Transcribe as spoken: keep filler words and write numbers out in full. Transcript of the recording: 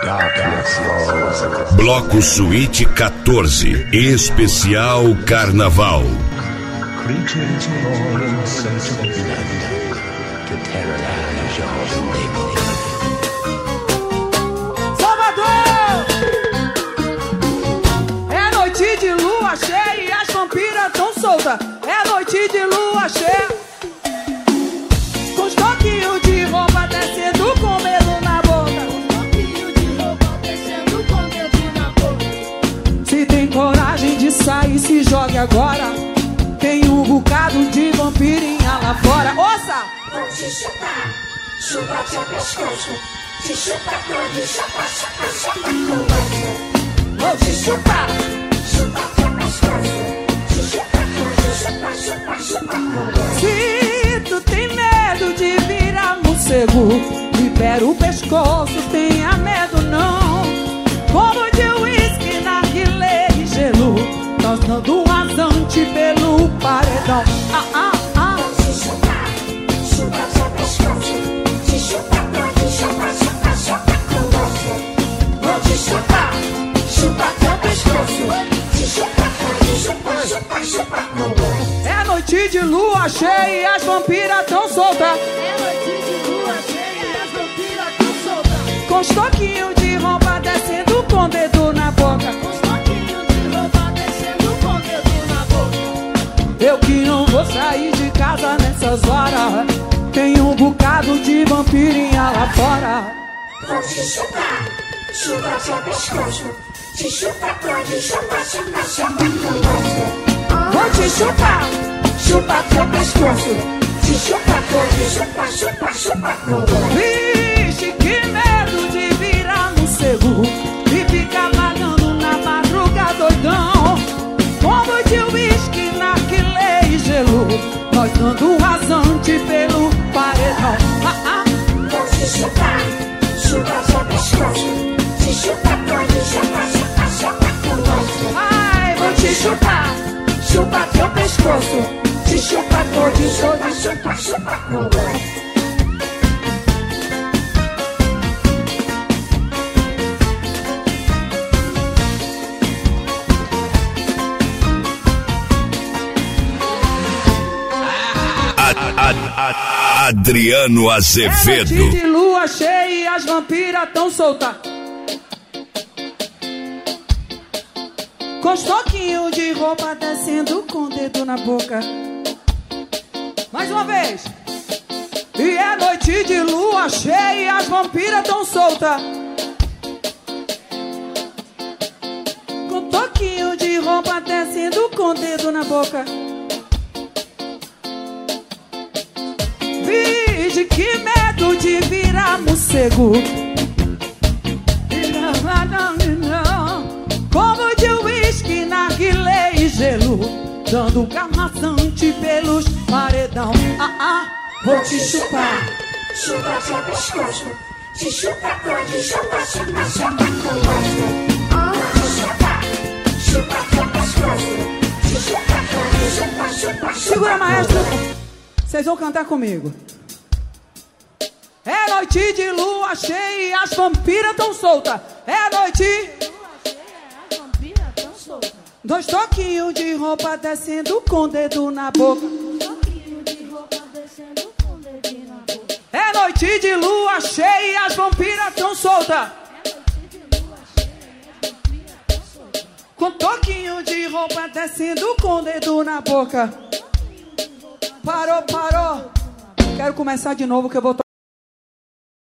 Bloco Suíte quatorze, especial Carnaval. Salvador! É noite de lua cheia e as vampiras tão soltas. É noite de lua cheia, com os toquinhos de roupa descendo com medo na boca. Se tem coragem de sair, se jogue agora. Tem um bocado de vampirinha lá fora. Ouça! Vou te chutar, chupa teu pescoço. Te chupa todo, chupa, chupa, chupa com gosto. Vou te chupar, Chupa teu pescoço. Te chupa todo, chupa, chupa, chupa com gosto. se tu tem medo de virar morcego, libera o pescoço, tenha medo não. Como de uísque, narguilé e gelo, nós dando um rasante pelo paredão. Ah, ah, ah. Vou te chutar, chupa teu pescoço. Te chupa todo, chupa, chupa, chupa com gosto. Vou te chutar, chupa teu pescoço. Te chupa todo, chupa, chupa, chupa com gosto. É noite de lua cheia e as vampiras tão soltas. É noite de lua cheia e as vampiras tão soltas. Com os toquinhos de roupa descendo com o dedo na boca. Os toquinhos de roupa descendo com o dedo na boca. Eu que não vou sair de casa nessas horas. Tem um bocado de vampirinha lá fora. Vou te chutar, chupa teu pescoço. Te chupa todo, chupa, chupa, chupa com gosto. Vou te chupar, Chupa teu pescoço. Te chupa todo, chupa, chupa, chupa com gosto. vixe, que medo de virar morcego e ficar vagando na madrugada doidão. Como de uísque, narguilé e gelo, nós dando um rasante pelo paredão. Ah, ah. Vou te chutar, chupa teu pescoço. Te chupa todo, chupa, chupa, chupa com gosto. Ai, vou te chupar, Chupa teu pescoço. Te chupa todo, chupa, chupa, chupa com gosto. A- a- a- Adriano é Azevedo. noite de lua cheia e as vampiras tão soltas. Com os toquinhos de roupa descendo com o dedo na boca. Mais uma vez. E é noite de lua cheia e as vampiras tão soltas. Com toquinho de roupa descendo com o dedo na boca. Vige, que medo de virar morcego. Como de uísque, narguilé e gelo, dando garmaçante pelos paredão. Ah, ah. Vou te chupar, chupa teu pescoço. Te chupa todo, chupa, chupa, chupa com gosto. Vou te chupar, chupa teu pescoço. Te chupa todo, chupa, chupa, chupa. Segura, maestro. Vocês vão cantar comigo. É noite de lua cheia e as vampiras tão soltas. É noite. Dois toquinhos de roupa descendo com o dedo na boca. É noite de lua cheia e as vampiras tão soltas. Com toquinho de roupa descendo com o dedo na boca. Parou, parou. Quero começar de novo que eu vou